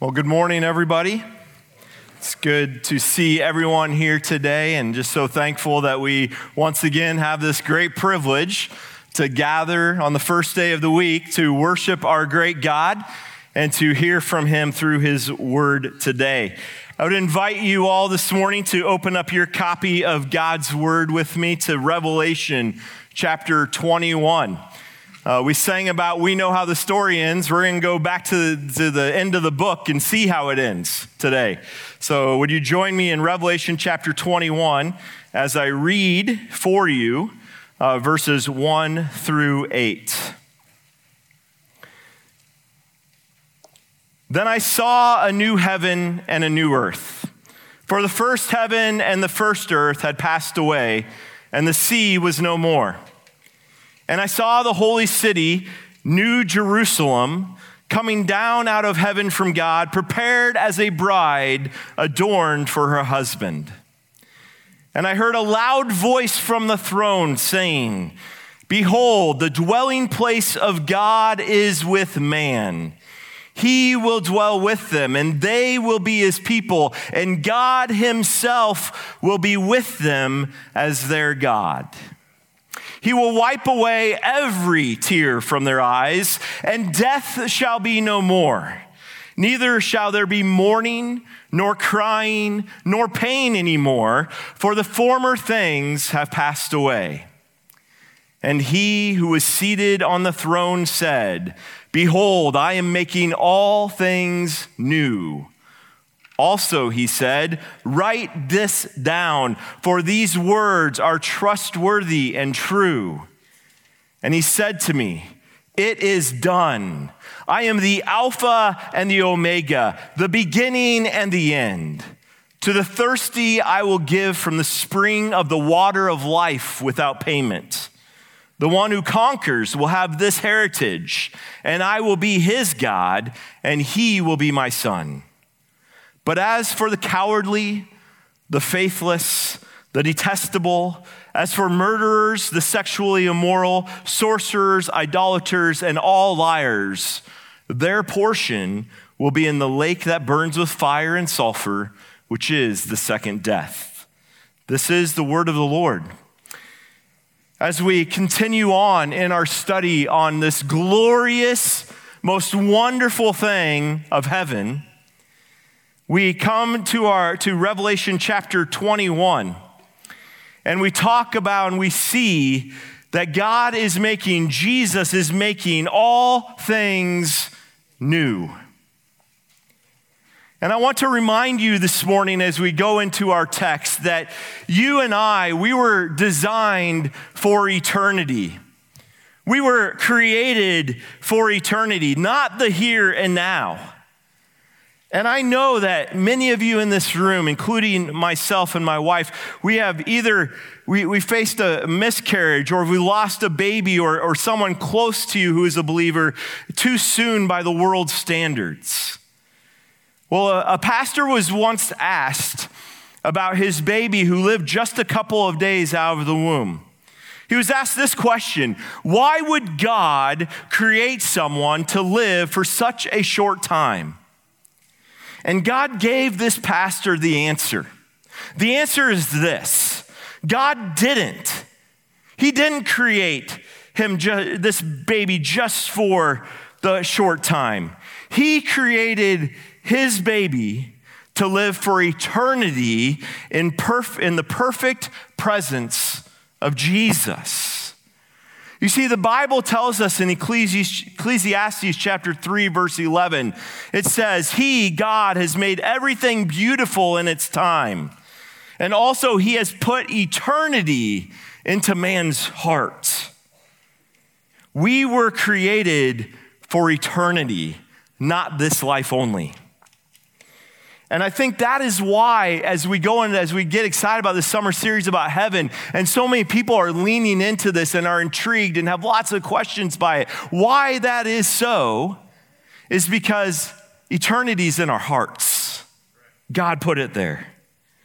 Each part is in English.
Well, good morning, everybody. It's good to see everyone here today, and just so thankful that we once again have this great privilege to gather on the first day of the week to worship our great God and to hear from Him through His Word today. I would invite you all this morning to open up your copy of God's Word with me to Revelation chapter 21. We sang about we know how the story ends. We're going to go back to the end of the book and see how it ends today. So would you join me in Revelation chapter 21 as I read for you verses 1 through 8. Then I saw a new heaven and a new earth. For the first heaven and the first earth had passed away, and the sea was no more. And I saw the holy city, New Jerusalem, coming down out of heaven from God, prepared as a bride adorned for her husband. And I heard a loud voice from the throne saying, "Behold, the dwelling place of God is with man. He will dwell with them, and they will be his people, and God himself will be with them as their God. He will wipe away every tear from their eyes, and death shall be no more. Neither shall there be mourning, nor crying, nor pain anymore, for the former things have passed away." And he who was seated on the throne said, "Behold, I am making all things new." Also, he said, "Write this down, for these words are trustworthy and true." And he said to me, "It is done. I am the Alpha and the Omega, the beginning and the end. To the thirsty I will give from the spring of the water of life without payment. The one who conquers will have this heritage, and I will be his God, and he will be my son. But as for the cowardly, the faithless, the detestable, as for murderers, the sexually immoral, sorcerers, idolaters, and all liars, their portion will be in the lake that burns with fire and sulfur, which is the second death." This is the word of the Lord. As we continue on in our study on this glorious, most wonderful thing of heaven, we come to Revelation chapter 21, and we talk about and we see that God is making, Jesus is making all things new. And I want to remind you this morning as we go into our text that you and I, we were designed for eternity. We were created for eternity, not the here and now. And I know that many of you in this room, including myself and my wife, we have either we faced a miscarriage, or we lost a baby or someone close to you who is a believer too soon by the world's standards. Well, a pastor was once asked about his baby who lived just a couple of days out of the womb. He was asked this question: why would God create someone to live for such a short time? And God gave this pastor the answer. The answer is this: God didn't. He didn't create this baby just for the short time. He created his baby to live for eternity in the perfect presence of Jesus. You see, the Bible tells us in Ecclesiastes chapter 3, verse 11, it says, "He, God, has made everything beautiful in its time. And also he has put eternity into man's heart." We were created for eternity, not this life only. And I think that is why, as we go and as we get excited about this summer series about heaven, and so many people are leaning into this and are intrigued and have lots of questions by it, why that is so is because eternity is in our hearts. God put it there.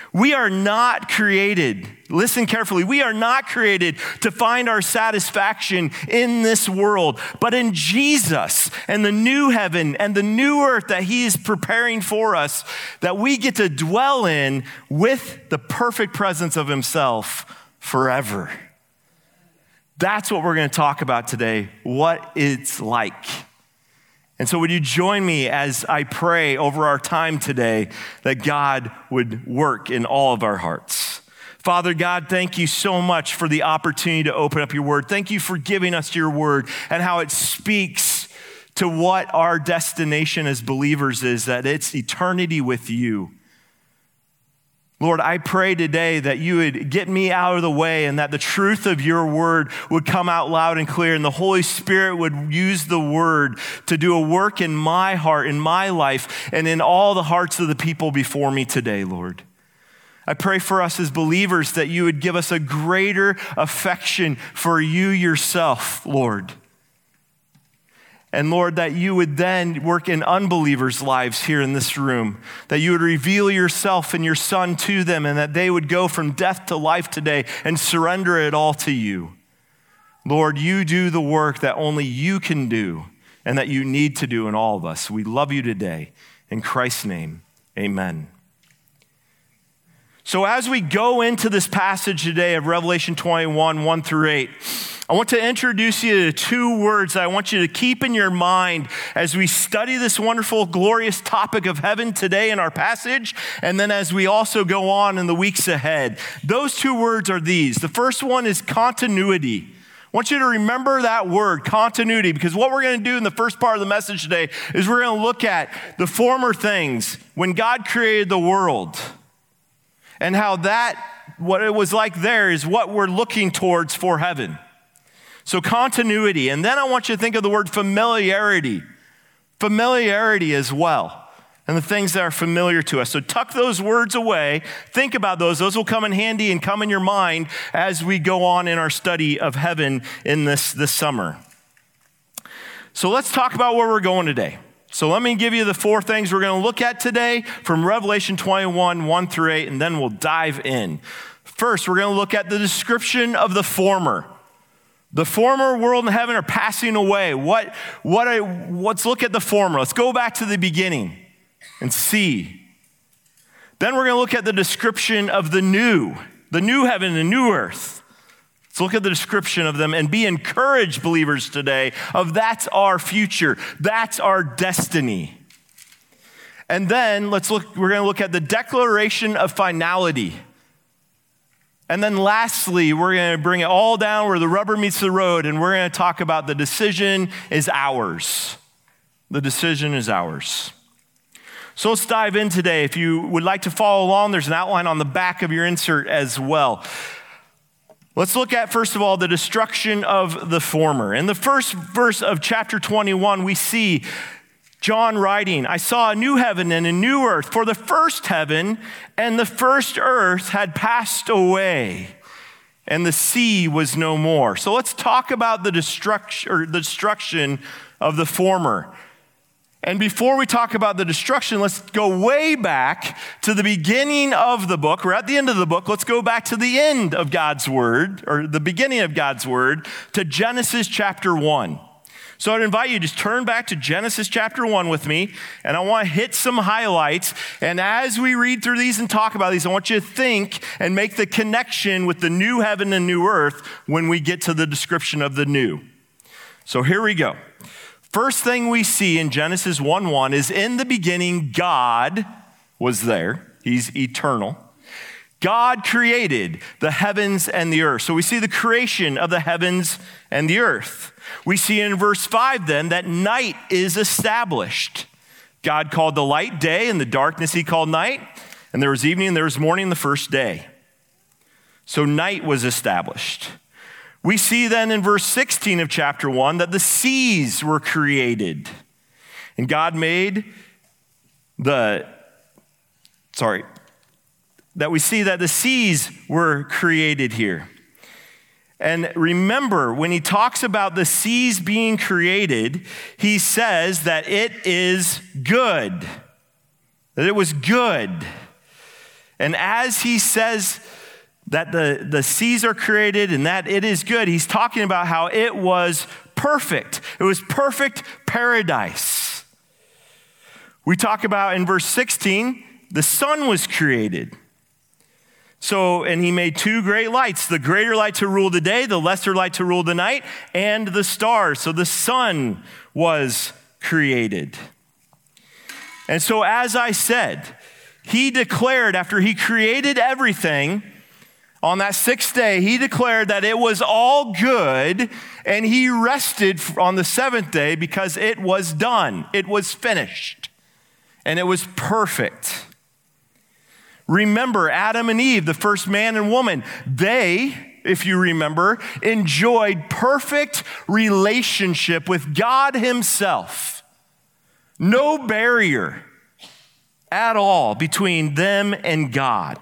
We are not created, listen carefully, we are not created to find our satisfaction in this world, but in Jesus and the new heaven and the new earth that he is preparing for us, that we get to dwell in with the perfect presence of himself forever. That's what we're going to talk about today, what it's like. And so would you join me as I pray over our time today that God would work in all of our hearts. Father God, thank you so much for the opportunity to open up your word. Thank you for giving us your word and how it speaks to what our destination as believers is, that it's eternity with you. Lord, I pray today that you would get me out of the way and that the truth of your word would come out loud and clear, and the Holy Spirit would use the word to do a work in my heart, in my life, and in all the hearts of the people before me today, Lord. I pray for us as believers that you would give us a greater affection for you yourself, Lord. And Lord, that you would then work in unbelievers' lives here in this room, that you would reveal yourself and your Son to them, and that they would go from death to life today and surrender it all to you. Lord, you do the work that only you can do and that you need to do in all of us. We love you today. In Christ's name, amen. So as we go into this passage today of Revelation 21, 1 through 8, I want to introduce you to two words that I want you to keep in your mind as we study this wonderful, glorious topic of heaven today in our passage, and then as we also go on in the weeks ahead. Those two words are these. The first one is continuity. I want you to remember that word, continuity, because what we're going to do in the first part of the message today is we're going to look at the former things when God created the world and how that, what it was like there is what we're looking towards for heaven. So continuity. And then I want you to think of the word familiarity. Familiarity as well. And the things that are familiar to us. So tuck those words away. Think about those. Those will come in handy and come in your mind as we go on in our study of heaven in this summer. So let's talk about where we're going today. So let me give you the four things we're going to look at today from Revelation 21, 1 through 8, and then we'll dive in. First, we're going to look at the description of the former. The former world and heaven are passing away. Let's look at the former. Let's go back to the beginning and see. Then we're going to look at the description of the new heaven and the new earth. Let's look at the description of them and be encouraged, believers, today, of that's our future. That's our destiny. And then we're going to look at the declaration of finality. And then lastly, we're going to bring it all down where the rubber meets the road, and we're going to talk about the decision is ours. The decision is ours. So let's dive in today. If you would like to follow along, there's an outline on the back of your insert as well. Let's look at, first of all, the destruction of the former. In the first verse of chapter 21, we see John writing, I saw a new heaven and a new earth, for the first heaven and the first earth had passed away, and the sea was no more. So let's talk about the destruction of the former. And before we talk about the destruction, let's go way back to the beginning of the book. We're at the end of the book. Let's go back to the end of God's word, or the beginning of God's word, to Genesis chapter 1. So I'd invite you to just turn back to Genesis chapter 1 with me, and I want to hit some highlights. And as we read through these and talk about these, I want you to think and make the connection with the new heaven and new earth when we get to the description of the new. So here we go. First thing we see in Genesis 1:1 is in the beginning, God was there. He's eternal. God created the heavens and the earth. So we see the creation of the heavens and the earth. We see in verse 5 then that night is established. God called the light day, and the darkness he called night. And there was evening and there was morning the first day. So night was established. We see then in verse 16 of chapter 1 that the seas were created. And God made that we see that the seas were created here. And remember, when he talks about the seas being created, he says that it is good, that it was good. And as he says that the seas are created and that it is good, he's talking about how it was perfect. It was perfect paradise. We talk about in verse 16, the sun was created. So, and he made two great lights, the greater light to rule the day, the lesser light to rule the night, and the stars. So the sun was created. And so, as I said, he declared after he created everything, on that sixth day, he declared that it was all good, and he rested on the seventh day because it was done. It was finished, and it was perfect. Remember, Adam and Eve, the first man and woman, they, if you remember, enjoyed perfect relationship with God himself. No barrier at all between them and God.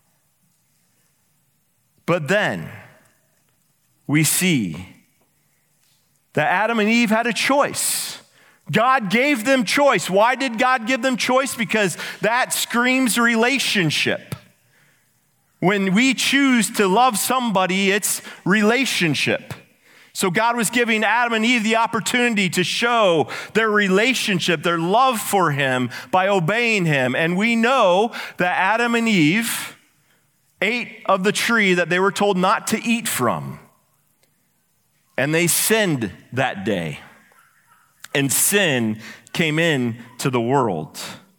But then we see that Adam and Eve had a choice. God gave them choice. Why did God give them choice? Because that screams relationship. When we choose to love somebody, it's relationship. So God was giving Adam and Eve the opportunity to show their relationship, their love for him by obeying him. And we know that Adam and Eve ate of the tree that they were told not to eat from. And they sinned that day. And sin came into the world.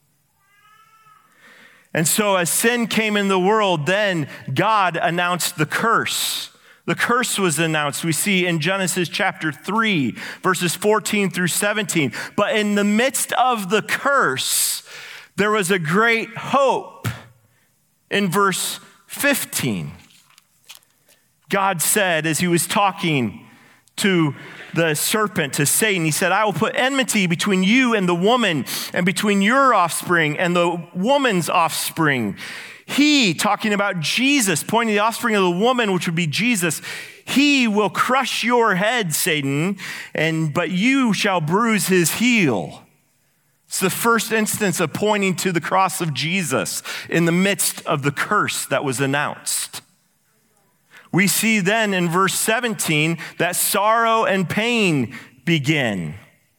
And so as sin came in the world, then God announced the curse. The curse was announced. We see in Genesis chapter 3, verses 14 through 17. But in the midst of the curse, there was a great hope. In verse 15, God said, as he was talking to the serpent, to Satan, he said, I will put enmity between you and the woman, and between your offspring and the woman's offspring. He, talking about Jesus, pointing to the offspring of the woman, which would be Jesus, he will crush your head, Satan, but you shall bruise his heel. It's the first instance of pointing to the cross of Jesus in the midst of the curse that was announced. We see then in verse 17 that sorrow and pain begin.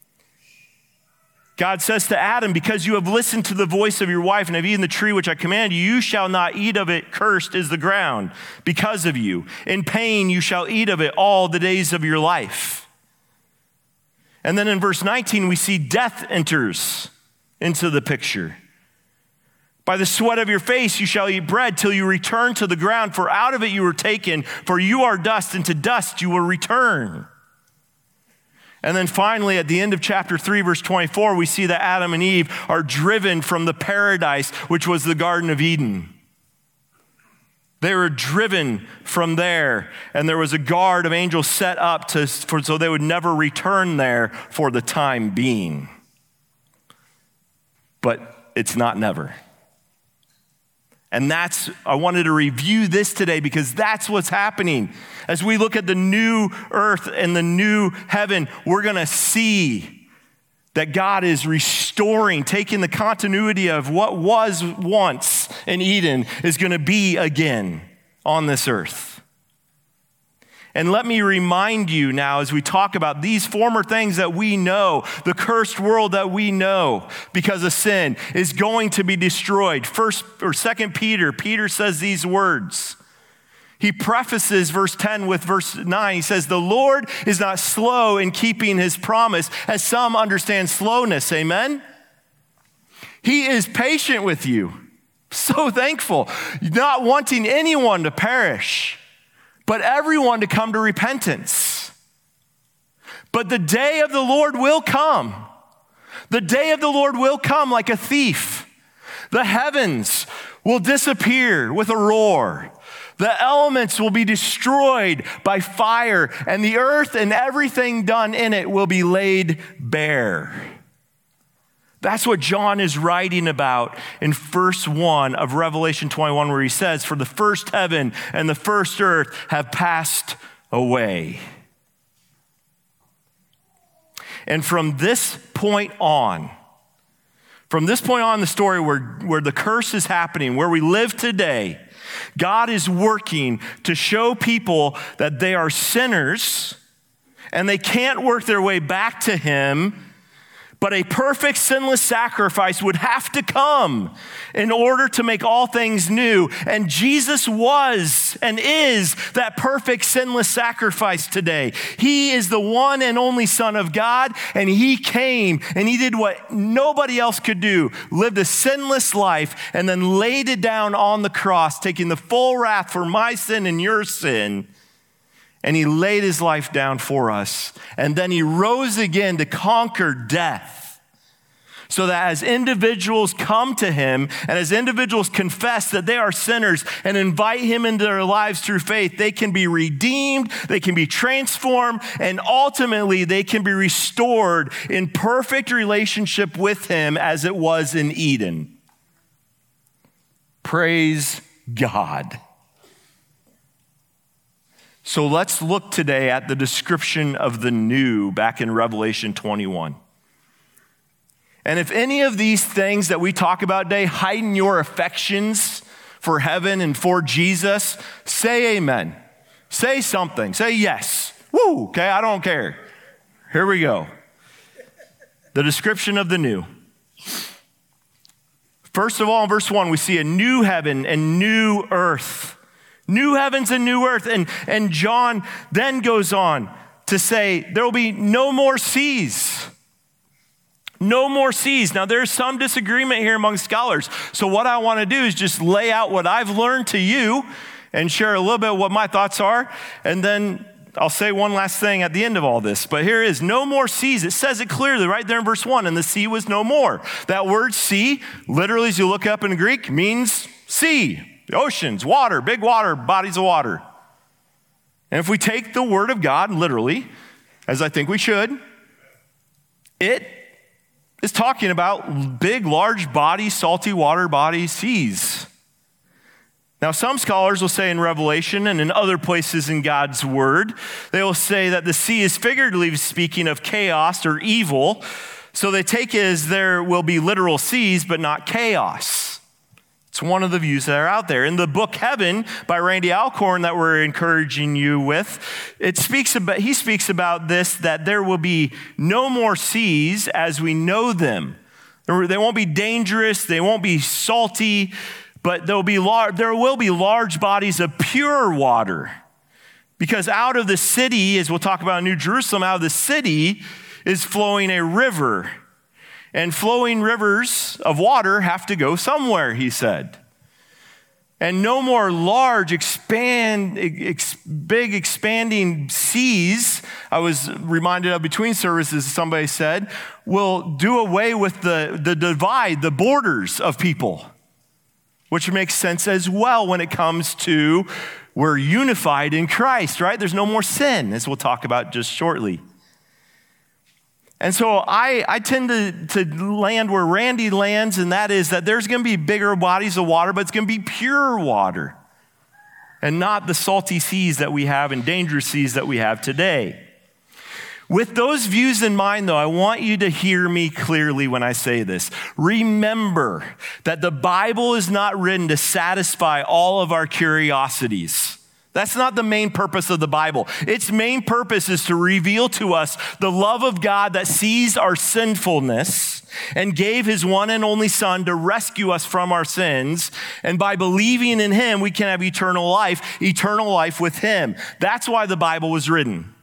God says to Adam, because you have listened to the voice of your wife and have eaten the tree which I command you, you shall not eat of it. Cursed is the ground because of you. In pain you shall eat of it all the days of your life. And then in verse 19, we see death enters into the picture. By the sweat of your face you shall eat bread till you return to the ground, for out of it you were taken, for you are dust, and to dust you will return. And then finally, at the end of chapter 3, verse 24, we see that Adam and Eve are driven from the paradise, which was the Garden of Eden. They were driven from there, and there was a guard of angels set up so they would never return there for the time being. But it's not never. And I wanted to review this today because that's what's happening. As we look at the new earth and the new heaven, we're going to see that God is restoring, taking the continuity of what was once in Eden is going to be again on this earth. And let me remind you now as we talk about these former things that we know, the cursed world that we know because of sin is going to be destroyed. 2 Peter says these words. He prefaces verse 10 with verse 9. He says, the Lord is not slow in keeping his promise, as some understand slowness. Amen? He is patient with you. So thankful. Not wanting anyone to perish, but everyone to come to repentance. But the day of the Lord will come. The day of the Lord will come like a thief. The heavens will disappear with a roar. The elements will be destroyed by fire, and the earth and everything done in it will be laid bare. That's what John is writing about in verse 1 of Revelation 21, where he says, for the first heaven and the first earth have passed away. And from this point on, From this point on in the story where the curse is happening, where we live today, God is working to show people that they are sinners and they can't work their way back to him, but a perfect sinless sacrifice would have to come in order to make all things new. And Jesus was and is that perfect sinless sacrifice today. He is the one and only Son of God, and he came and he did what nobody else could do, lived a sinless life, and then laid it down on the cross, taking the full wrath for my sin and your sin. And he laid his life down for us. And then he rose again to conquer death. So that as individuals come to him and as individuals confess that they are sinners and invite him into their lives through faith, they can be redeemed, they can be transformed, and ultimately they can be restored in perfect relationship with him as it was in Eden. Praise God. So let's look today at the description of the new back in Revelation 21. And if any of these things that we talk about today heighten your affections for heaven and for Jesus, say amen. Say something. Say yes. Woo, okay, I don't care. Here we go. The description of the new. First of all, in verse 1, we see a new heaven and new earth. New heavens and new earth. And John then goes on to say there will be no more seas. No more seas. Now, there's some disagreement here among scholars. So what I want to do is just lay out what I've learned to you and share a little bit of what my thoughts are. And then I'll say one last thing at the end of all this. But here it is, no more seas. It says it clearly right there in verse 1, and the sea was no more. That word sea, literally as you look up in Greek, means sea. Oceans, water, big water, bodies of water. And if we take the word of God literally, as I think we should, it is talking about big, large bodies, salty water bodies, seas. Now, some scholars will say in Revelation and in other places in God's word, they will say that the sea is figuratively speaking of chaos or evil. So they take it as there will be literal seas, but not chaos. It's one of the views that are out there. In the book Heaven by Randy Alcorn that we're encouraging you with, he speaks about this, that there will be no more seas as we know them. They won't be dangerous, they won't be salty, but there will be large bodies of pure water. Because out of the city, as we'll talk about in New Jerusalem, out of the city is flowing a river. And flowing rivers of water have to go somewhere, he said. And no more large, big expanding seas, I was reminded of between services, somebody said, will do away with the divide, the borders of people, which makes sense as well when it comes to we're unified in Christ, right? There's no more sin, as we'll talk about just shortly. And so I tend to land where Randy lands, and that is that there's going to be bigger bodies of water, but it's going to be pure water and not the salty seas that we have and dangerous seas that we have today. With those views in mind, though, I want you to hear me clearly when I say this. Remember that the Bible is not written to satisfy all of our curiosities. That's not the main purpose of the Bible. Its main purpose is to reveal to us the love of God that sees our sinfulness and gave his one and only Son to rescue us from our sins. And by believing in him, we can have eternal life with him. That's why the Bible was written.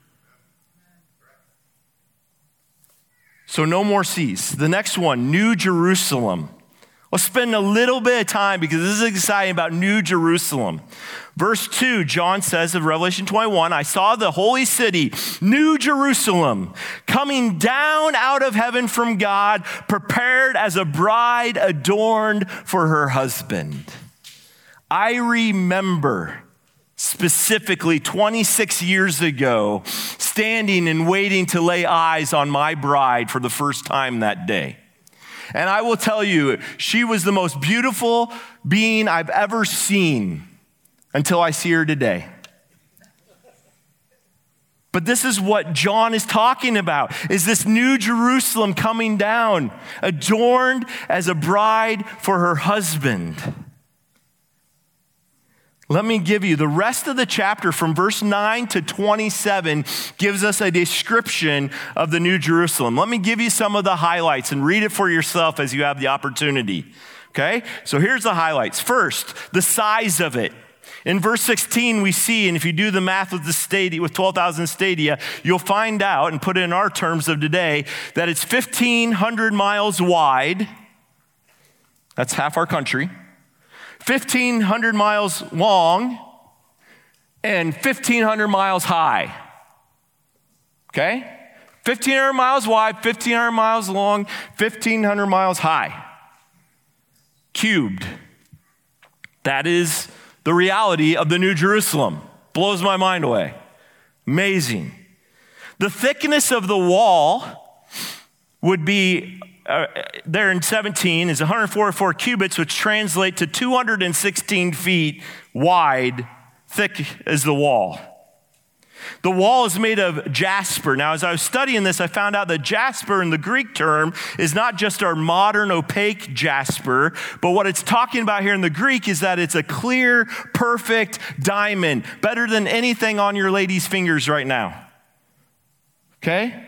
So no more seas. The next one, New Jerusalem. Let's spend a little bit of time because this is exciting about New Jerusalem. Verse 2, John says of Revelation 21, I saw the holy city, New Jerusalem, coming down out of heaven from God, prepared as a bride adorned for her husband. I remember specifically 26 years ago, standing and waiting to lay eyes on my bride for the first time that day. And I will tell you, she was the most beautiful being I've ever seen until I see her today. But this is what John is talking about, is this new Jerusalem coming down, adorned as a bride for her husband. Let me give you the rest of the chapter from verse 9 to 27 gives us a description of the New Jerusalem. Let me give you some of the highlights and read it for yourself as you have the opportunity. Okay? So here's the highlights. First, the size of it. In verse 16, we see, and if you do the math with the stadia, with 12,000 stadia, you'll find out, and put it in our terms of today, that it's 1,500 miles wide. That's half our country. 1,500 miles long and 1,500 miles high. Okay? 1,500 miles wide, 1,500 miles long, 1,500 miles high. Cubed. That is the reality of the New Jerusalem. Blows my mind away. Amazing. The thickness of the wall would be there in 17 is 144 cubits, which translate to 216 feet wide, thick as the wall. The wall is made of jasper. Now, as I was studying this, I found out that jasper in the Greek term is not just our modern opaque jasper, but what it's talking about here in the Greek is that it's a clear, perfect diamond, better than anything on your lady's fingers right now. Okay?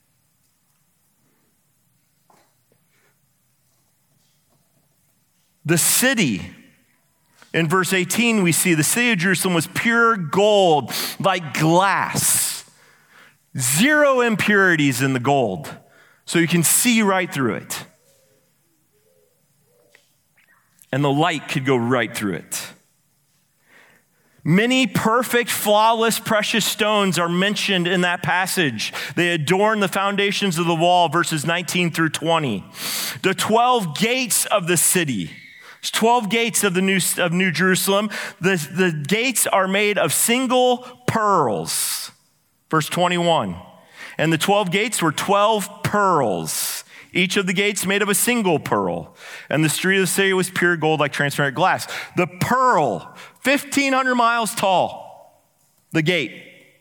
The city, in verse 18, we see the city of Jerusalem was pure gold, like glass. 0 impurities in the gold, so you can see right through it. And the light could go right through it. Many perfect, flawless, precious stones are mentioned in that passage. They adorn the foundations of the wall, verses 19 through 20. The 12 gates of the city. There's 12 gates of New Jerusalem. The gates are made of single pearls. Verse 21. And the 12 gates were 12 pearls. Each of the gates made of a single pearl. And the street of the city was pure gold like transparent glass. The pearl, 1,500 miles tall. The gate.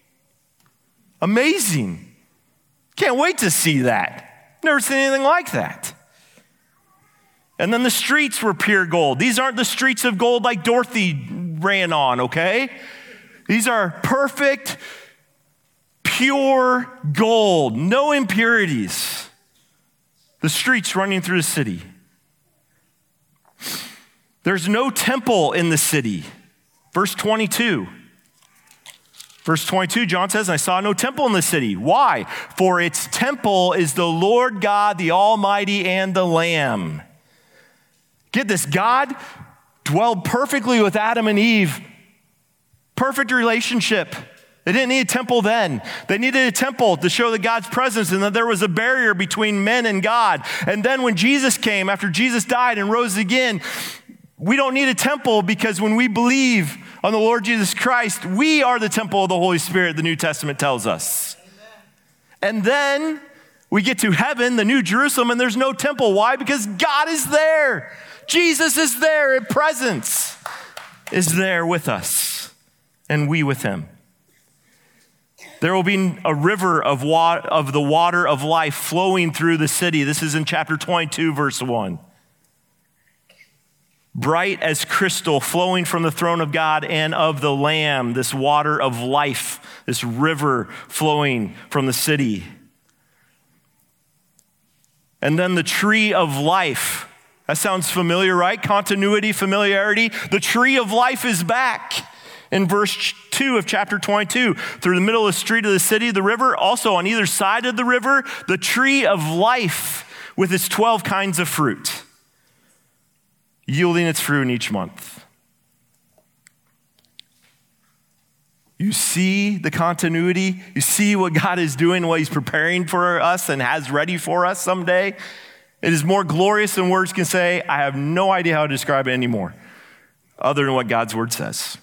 Amazing. Can't wait to see that. Never seen anything like that. And then the streets were pure gold. These aren't the streets of gold like Dorothy ran on, okay? These are perfect, pure gold, no impurities. The streets running through the city. There's no temple in the city. Verse 22. Verse 22, John says, I saw no temple in the city. Why? For its temple is the Lord God, the Almighty, and the Lamb. Get this, God dwelled perfectly with Adam and Eve. Perfect relationship. They didn't need a temple then. They needed a temple to show that God's presence and that there was a barrier between men and God. And then when Jesus came, after Jesus died and rose again, we don't need a temple because when we believe on the Lord Jesus Christ, we are the temple of the Holy Spirit, the New Testament tells us. Amen. And then we get to heaven, the New Jerusalem, and there's no temple. Why? Because God is there. Jesus is there. His presence is there with us, and we with him. There will be a river of the water of life flowing through the city. This is in chapter 22, verse 1. Bright as crystal, flowing from the throne of God and of the Lamb, this water of life, this river flowing from the city. And then the tree of life. That sounds familiar, right? Continuity, familiarity. The tree of life is back. In verse 2 of chapter 22, through the middle of the street of the city, the river, also on either side of the river, the tree of life with its 12 kinds of fruit, yielding its fruit in each month. You see the continuity? You see what God is doing, what he's preparing for us and has ready for us someday? It is more glorious than words can say. I have no idea how to describe it anymore, other than what God's word says.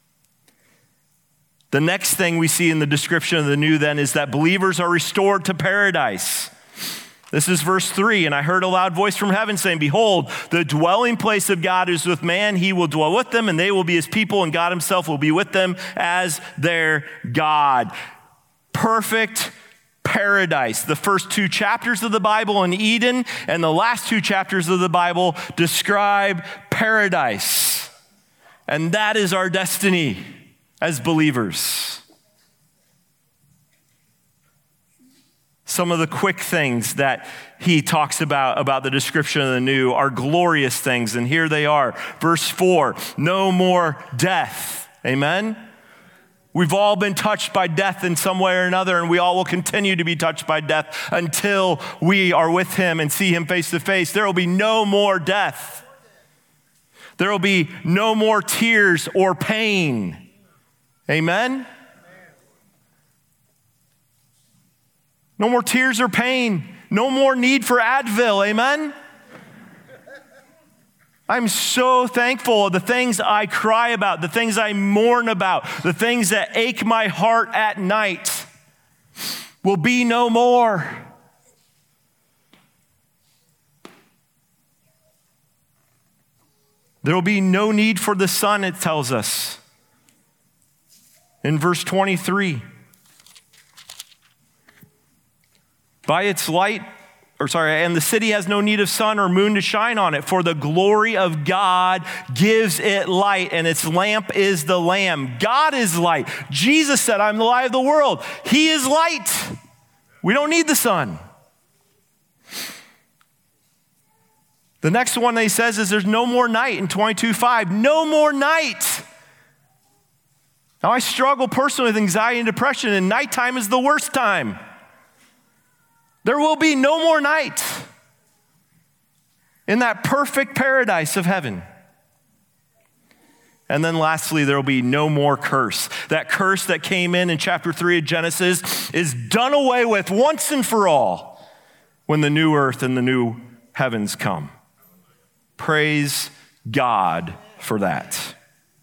The next thing we see in the description of the new then is that believers are restored to paradise. This is verse 3, and I heard a loud voice from heaven saying, behold, the dwelling place of God is with man. He will dwell with them, and they will be his people, and God himself will be with them as their God. perfect paradise. The first 2 chapters of the Bible in Eden and the last 2 chapters of the Bible describe paradise. And that is our destiny as believers. Some of the quick things that he talks about the description of the new are glorious things, and here they are. Verse 4, no more death. Amen? We've all been touched by death in some way or another, and we all will continue to be touched by death until we are with him and see him face to face. There will be no more death. There will be no more tears or pain. Amen? No more tears or pain. No more need for Advil. Amen? I'm so thankful. The things I cry about, the things I mourn about, the things that ache my heart at night will be no more. There will be no need for the sun, it tells us in verse 23. By its light, and the city has no need of sun or moon to shine on it, for the glory of God gives it light, and its lamp is the Lamb. God is light. Jesus said, I'm the light of the world. He is light. We don't need the sun. The next one that he says is there's no more night in 22:5. No more night. Now, I struggle personally with anxiety and depression, and nighttime is the worst time. There will be no more night in that perfect paradise of heaven. And then lastly, there will be no more curse. That curse that came in chapter 3 of Genesis is done away with once and for all when the new earth and the new heavens come. Praise God for that.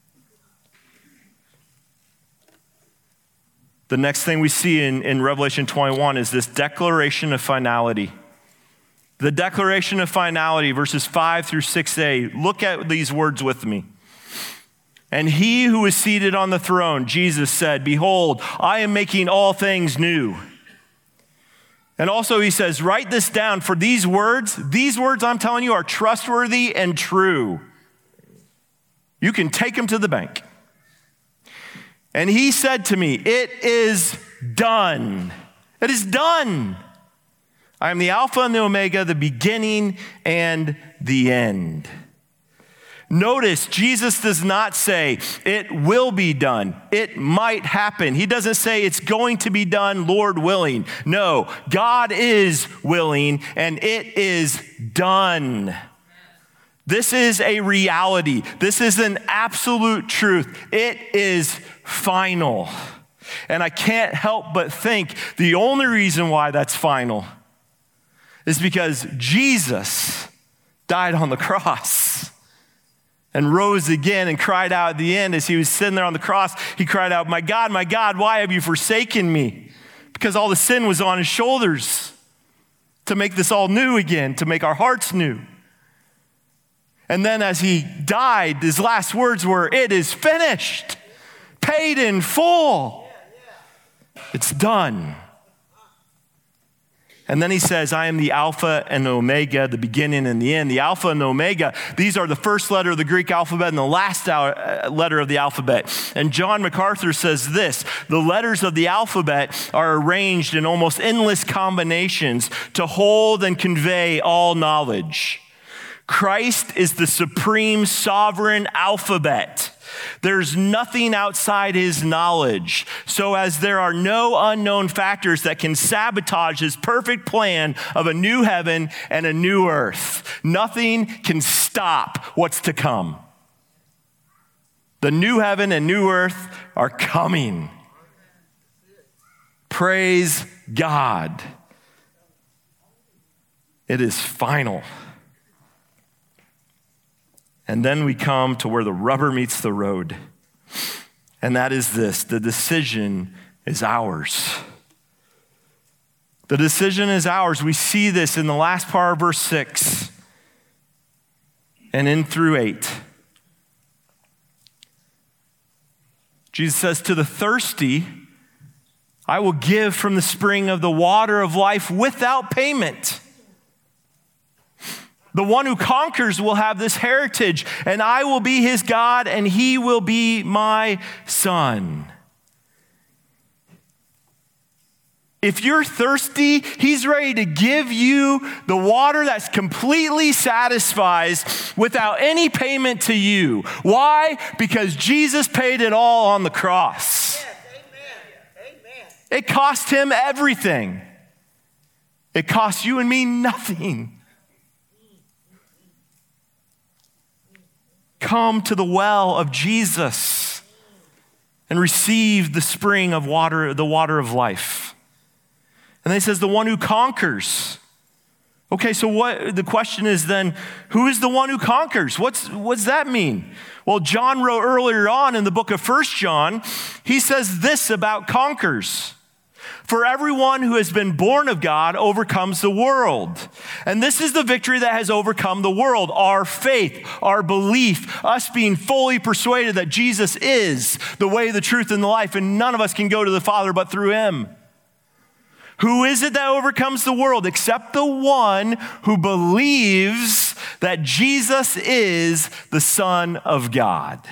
The next thing we see in Revelation 21 is this declaration of finality. The declaration of finality, verses 5 through 6a. Look at these words with me. And he who is seated on the throne, Jesus said, behold, I am making all things new. And also he says, write this down, for these words I'm telling you are trustworthy and true. You can take them to the bank. And he said to me, it is done. It is done. I am the Alpha and the Omega, the beginning and the end. Notice, Jesus does not say, it will be done. It might happen. He doesn't say it's going to be done, Lord willing. No, God is willing, and it is done. This is a reality. This is an absolute truth. It is final. And I can't help but think the only reason why that's final is because Jesus died on the cross and rose again and cried out at the end as he was sitting there on the cross. He cried out, my God, why have you forsaken me? Because all the sin was on his shoulders to make this all new again, to make our hearts new. And then as he died, his last words were, it is finished, paid in full. It's done. And then he says, I am the Alpha and Omega, the beginning and the end. The Alpha and the Omega, these are the first letter of the Greek alphabet and the last letter of the alphabet. And John MacArthur says this, the letters of the alphabet are arranged in almost endless combinations to hold and convey all knowledge. Christ is the supreme sovereign alphabet. There's nothing outside his knowledge. So as there are no unknown factors that can sabotage his perfect plan of a new heaven and a new earth, nothing can stop what's to come. The new heaven and new earth are coming. Praise God. It is final. And then we come to where the rubber meets the road. And that is this, the decision is ours. The decision is ours. We see this in the last part of verse 6 and in through 8. Jesus says, to the thirsty, I will give from the spring of the water of life without payment. The one who conquers will have this heritage, and I will be his God, and he will be my son. If you're thirsty, he's ready to give you the water that's completely satisfies without any payment to you. Why? Because Jesus paid it all on the cross. Yes, amen. It cost him everything. It cost you and me nothing. Come to the well of Jesus and receive the spring of water, the water of life. And then he says, the one who conquers. Okay, so the question is then, who is the one who conquers? What's that mean? Well, John wrote earlier on in the book of 1 John, he says this about conquers. For everyone who has been born of God overcomes the world. And this is the victory that has overcome the world, our faith, our belief, us being fully persuaded that Jesus is the way, the truth, and the life, and none of us can go to the Father but through him. Who is it that overcomes the world except the one who believes that Jesus is the Son of God?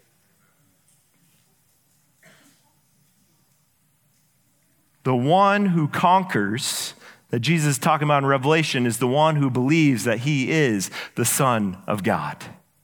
The one who conquers, that Jesus is talking about in Revelation, is the one who believes that he is the Son of God.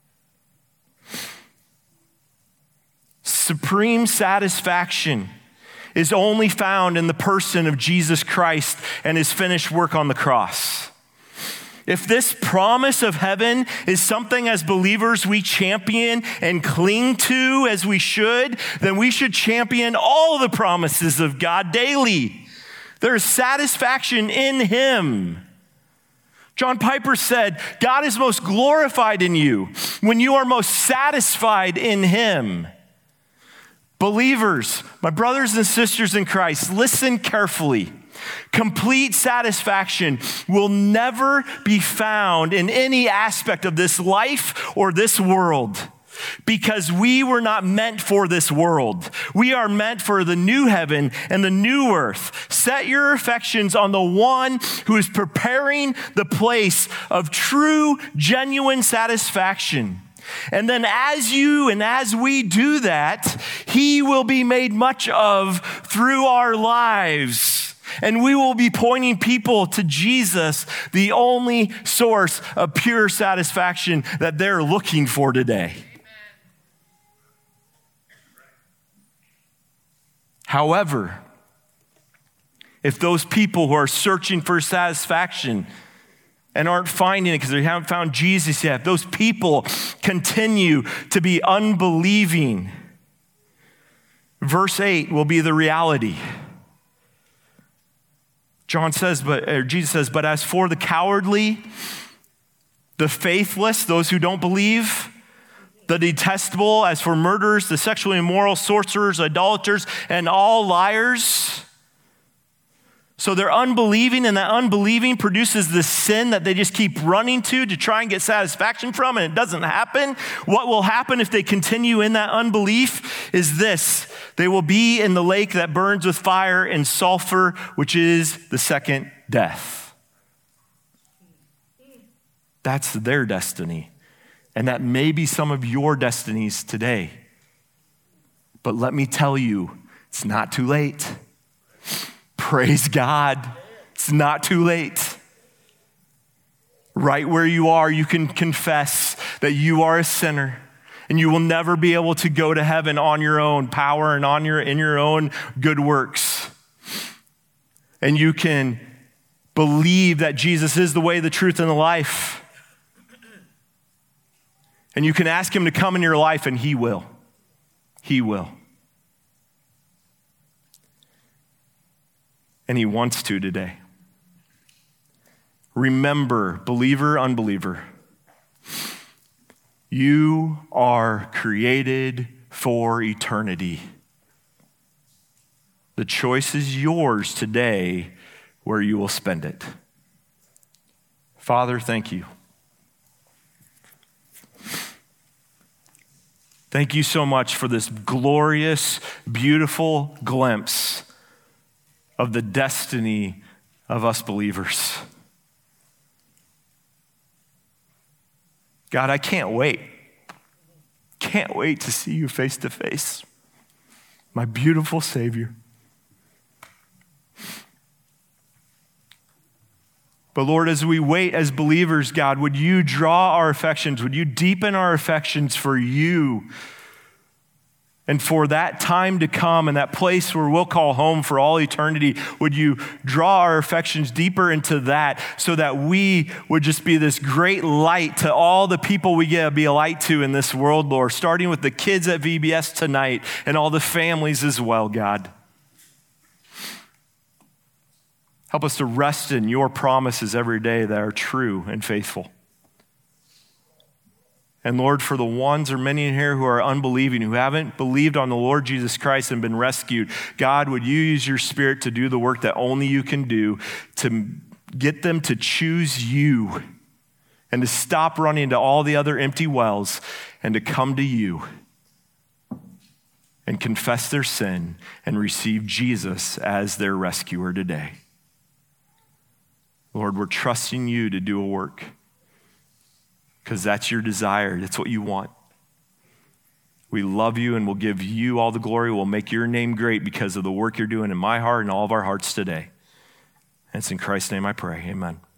Supreme satisfaction is only found in the person of Jesus Christ and his finished work on the cross. If this promise of heaven is something as believers we champion and cling to as we should, then we should champion all the promises of God daily. There is satisfaction in him. John Piper said, God is most glorified in you when you are most satisfied in him. Believers, my brothers and sisters in Christ, listen carefully. Complete satisfaction will never be found in any aspect of this life or this world, because we were not meant for this world. We are meant for the new heaven and the new earth. Set your affections on the one who is preparing the place of true, genuine satisfaction. And then as you and as we do that, he will be made much of through our lives. And we will be pointing people to Jesus, the only source of pure satisfaction that they're looking for today. However, if those people who are searching for satisfaction and aren't finding it because they haven't found Jesus yet, if those people continue to be unbelieving, verse 8 will be the reality. Jesus says, but as for the cowardly, the faithless, those who don't believe, the detestable, as for murderers, the sexually immoral, sorcerers, idolaters, and all liars. So they're unbelieving, and that unbelieving produces this sin that they just keep running to try and get satisfaction from, and it doesn't happen. What will happen if they continue in that unbelief is this: they will be in the lake that burns with fire and sulfur, which is the second death. That's their destiny, and that may be some of your destinies today. But let me tell you, it's not too late. Praise God. It's not too late. Right where you are, you can confess that you are a sinner and you will never be able to go to heaven on your own power and in your own good works. And you can believe that Jesus is the way, the truth, and the life. And you can ask him to come in your life, and he will. He will. And he wants to today. Remember, believer, unbeliever, you are created for eternity. The choice is yours today where you will spend it. Father, thank you. Thank you so much for this glorious, beautiful glimpse of the destiny of us believers. God, I can't wait. Can't wait to see you face to face. My beautiful Savior. But Lord, as we wait as believers, God, would you draw our affections? Would you deepen our affections for you and for that time to come and that place where we'll call home for all eternity? Would you draw our affections deeper into that so that we would just be this great light to all the people we get to be a light to in this world, Lord, starting with the kids at VBS tonight and all the families as well, God. Help us to rest in your promises every day that are true and faithful. And Lord, for the ones or many in here who are unbelieving, who haven't believed on the Lord Jesus Christ and been rescued, God, would you use your Spirit to do the work that only you can do, to get them to choose you and to stop running to all the other empty wells and to come to you and confess their sin and receive Jesus as their rescuer today. Lord, we're trusting you to do a work because that's your desire. That's what you want. We love you and we'll give you all the glory. We'll make your name great because of the work you're doing in my heart and all of our hearts today. And it's in Christ's name I pray. Amen.